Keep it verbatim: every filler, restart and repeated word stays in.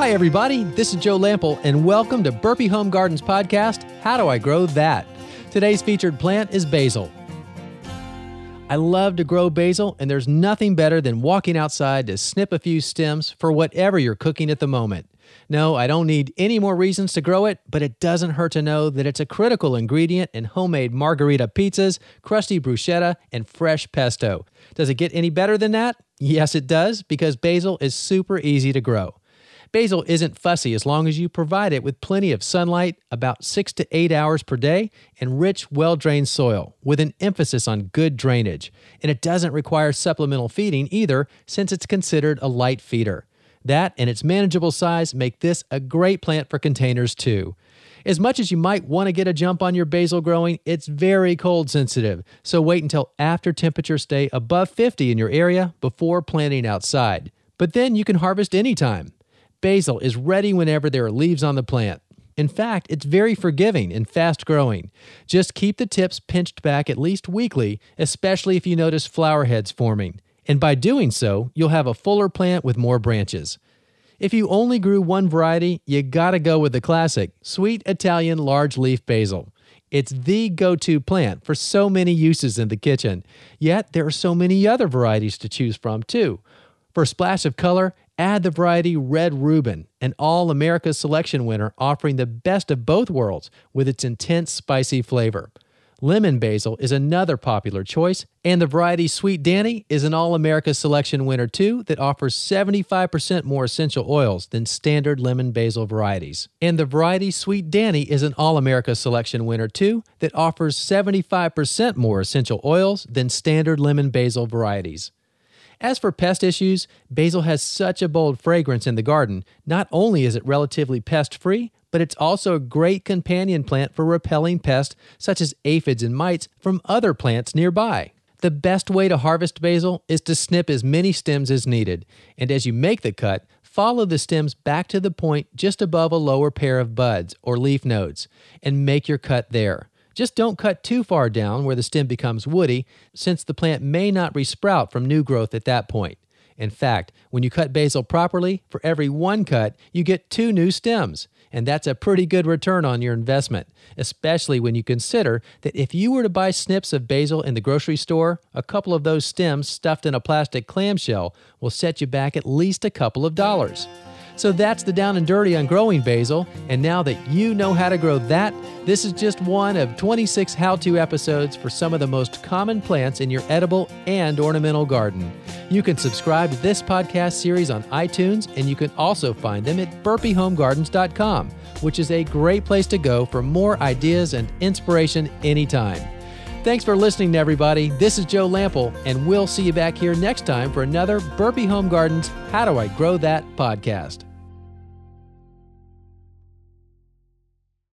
Hi, everybody. This is Joe Lample, and welcome to Burpee Home Gardens Podcast, How Do I Grow That? Today's featured plant is basil. I love to grow basil, and there's nothing better than walking outside to snip a few stems for whatever you're cooking at the moment. No, I don't need any more reasons to grow it, but it doesn't hurt to know that it's a critical ingredient in homemade margarita pizzas, crusty bruschetta, and fresh pesto. Does it get any better than that? Yes, it does, because basil is super easy to grow. Basil isn't fussy as long as you provide it with plenty of sunlight, about six to eight hours per day, and rich, well-drained soil, with an emphasis on good drainage. And it doesn't require supplemental feeding either, since it's considered a light feeder. That and its manageable size make this a great plant for containers too. As much as you might want to get a jump on your basil growing, it's very cold sensitive, so wait until after temperatures stay above fifty in your area before planting outside. But then you can harvest anytime. Basil is ready whenever there are leaves on the plant. In fact, it's very forgiving and fast-growing. Just keep the tips pinched back at least weekly, especially if you notice flower heads forming. And by doing so, you'll have a fuller plant with more branches. If you only grew one variety, you gotta go with the classic, sweet Italian large leaf basil. It's the go-to plant for so many uses in the kitchen. Yet, there are so many other varieties to choose from, too. For a splash of color, add the variety Red Reuben, an All-America Selection winner offering the best of both worlds with its intense spicy flavor. Lemon basil is another popular choice, and the variety Sweet Danny is an All-America Selection winner too that offers seventy-five percent more essential oils than standard lemon basil varieties. And the variety Sweet Danny is an All-America Selection winner too that offers seventy-five percent more essential oils than standard lemon basil varieties. As for pest issues, basil has such a bold fragrance in the garden. Not only is it relatively pest-free, but it's also a great companion plant for repelling pests such as aphids and mites from other plants nearby. The best way to harvest basil is to snip as many stems as needed, and as you make the cut, follow the stems back to the point just above a lower pair of buds or leaf nodes, and make your cut there. Just don't cut too far down where the stem becomes woody, since the plant may not resprout from new growth at that point. In fact, when you cut basil properly, for every one cut, you get two new stems. And that's a pretty good return on your investment, especially when you consider that if you were to buy snips of basil in the grocery store, a couple of those stems stuffed in a plastic clamshell will set you back at least a couple of dollars. So that's the down and dirty on growing basil, and now that you know how to grow that, this is just one of twenty-six how-to episodes for some of the most common plants in your edible and ornamental garden. You can subscribe to this podcast series on iTunes, and you can also find them at burpee home gardens dot com, which is a great place to go for more ideas and inspiration anytime. Thanks for listening, everybody. This is Joe Lample, and we'll see you back here next time for another Burpee Home Gardens How Do I Grow That podcast.